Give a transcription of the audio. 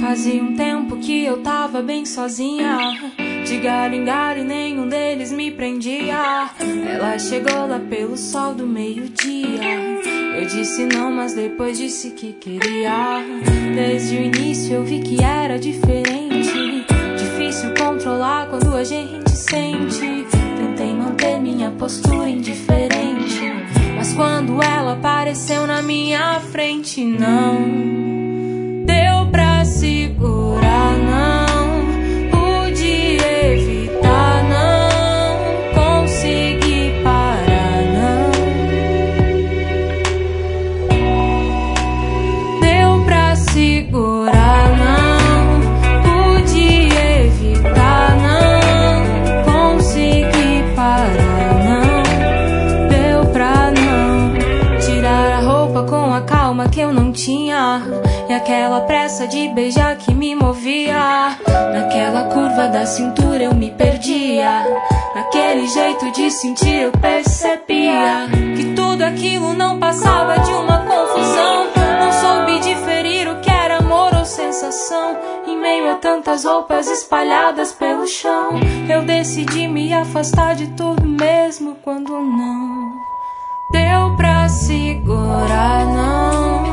Fazia um tempo que eu tava bem sozinha, de galho em galho e nenhum deles me prendia. Ela chegou lá pelo sol do meio-dia. Eu disse não, mas depois disse que queria. Desde o início eu vi que era diferente, difícil controlar quando a gente sente. Tentei manter minha postura indiferente, mas quando ela apareceu na minha frente, não deu pra segurar, não pude evitar, não consegui parar, não deu pra segurar, não pude evitar, não consegui parar, não deu pra não tirar a roupa com a calma que eu não tinha, e aquela pressa de beijar que me movia. Naquela curva da cintura eu me perdia, naquele jeito de sentir eu percebia que tudo aquilo não passava de uma confusão. Não soube diferir o que era amor ou sensação. Em meio a tantas roupas espalhadas pelo chão, eu decidi me afastar de tudo mesmo quando não deu pra segurar, não